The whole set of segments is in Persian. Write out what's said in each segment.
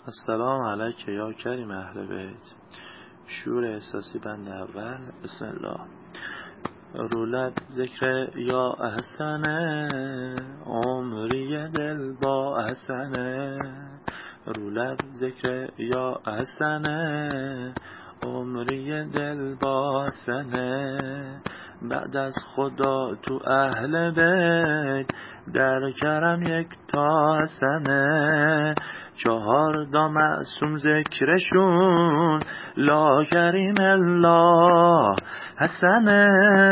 السلام علیک یا کریم اهل بیت. شور احساسی بند اول. بسم الله. رو لب ذکر یا احسنه، عمری دل با احسنه. رو لب ذکر یا احسنه، عمری دل با احسنه. بعد از خدا تو اهل بیت، در کرم یک تا حسنه. 4 معصوم ذکرشون، لا کریم الله حسنه.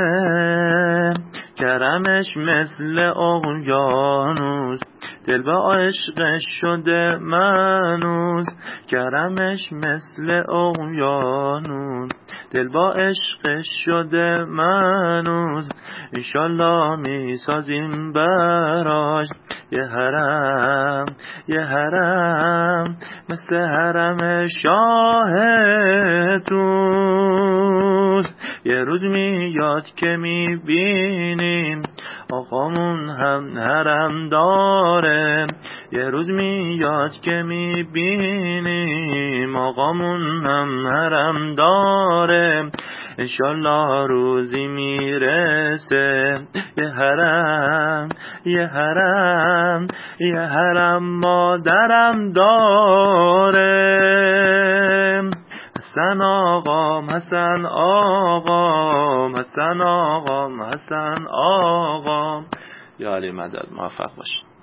کرمش مثل اقیانوس، دل با عشقش شده منوس. کرمش مثل اقیانوس، دل با عشقش شده منوس. انشالله می سازیم براش یه حرم، یه حرم مثل حرم شاه توس. یه روز میاد که میبینیم آقامون هم حرم داره. یه روز میاد که میبینیم آقامون هم حرم داره. انشالله روزی میرسه یه حرم، یه حرم، یه حرم مادرم داره. حسن آقام، حسن آقام، حسن آقام، حسن آقام. یا علی مدد. موفق باشید.